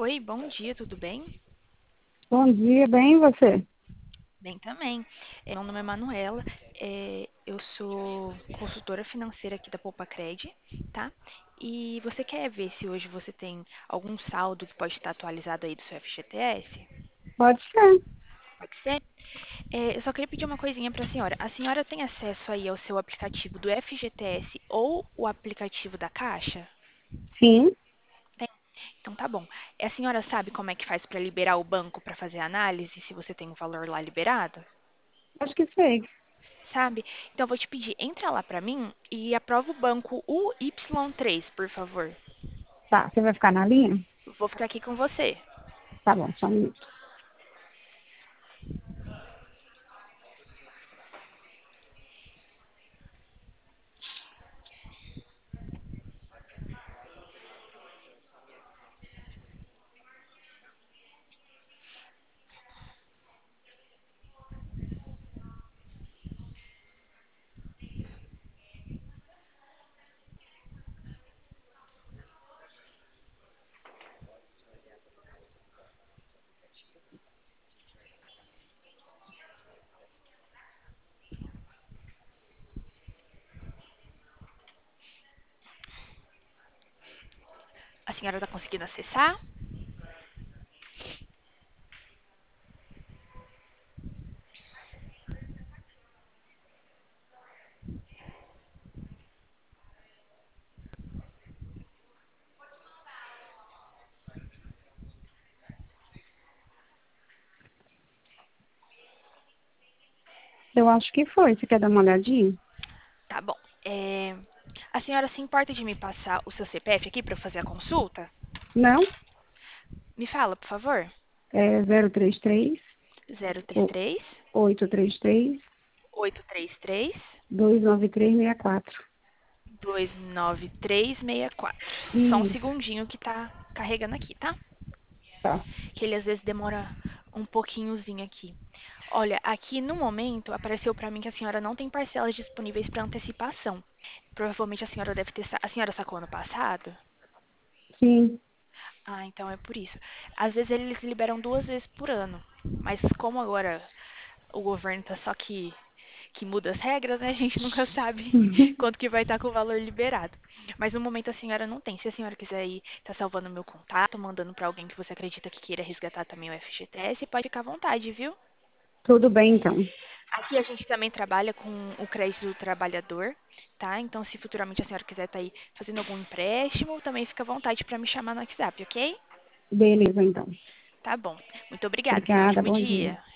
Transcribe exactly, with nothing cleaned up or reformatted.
Oi, bom dia, tudo bem? Bom dia, bem e você? Bem também. É, Meu nome é Manuela, é, eu sou consultora financeira aqui da Poupa-Cred, tá? E você quer ver se hoje você tem algum saldo que pode estar atualizado aí do seu F G T S? Pode ser. Pode ser? É, eu só queria pedir uma coisinha para a senhora. A senhora tem acesso aí ao seu aplicativo do F G T S ou o aplicativo da Caixa? Sim, Tem. Então tá bom. E a senhora sabe como é que faz para liberar o banco para fazer a análise, se você tem um valor lá liberado? acho que sei. Sabe? Então eu vou te pedir, entra lá pra mim e aprova o banco U Y três, por favor. Tá, você vai ficar na linha? Vou ficar aqui com você. Tá bom, só um minuto. A senhora tá conseguindo acessar? Eu acho que foi. Você quer dar uma olhadinha? Tá bom. É, A senhora se importa de me passar o seu C P F aqui pra eu fazer a consulta? Não? Me fala, por favor. É zero três três, Zero três o- três oito três três, oito três três dois nove três seis quatro. dois nove três seis quatro. Só um Isso, segundinho que tá carregando aqui, tá? tá. Que ele às vezes demora um pouquinhozinho aqui. Olha, aqui no momento apareceu para mim que a senhora não tem parcelas disponíveis para antecipação. Provavelmente a senhora deve ter. sa- A senhora sacou ano passado? Sim. Ah, então é por isso. Às vezes eles liberam duas vezes por ano. Mas como agora o governo tá só que, que muda as regras, né? A gente nunca sabe quanto que vai estar com o valor liberado. Mas no momento a senhora não tem. Se a senhora quiser ir, tá salvando meu contato, mandando para alguém que você acredita que queira resgatar também o F G T S, pode ficar à vontade, viu? Tudo bem, então. Aqui a gente também trabalha com o crédito do trabalhador, tá? Então, se futuramente a senhora quiser estar aí fazendo algum empréstimo, também fica à vontade para me chamar no WhatsApp, ok? Beleza, então. Tá bom. Muito obrigada. Tenha um Obrigada, ótimo bom dia. dia.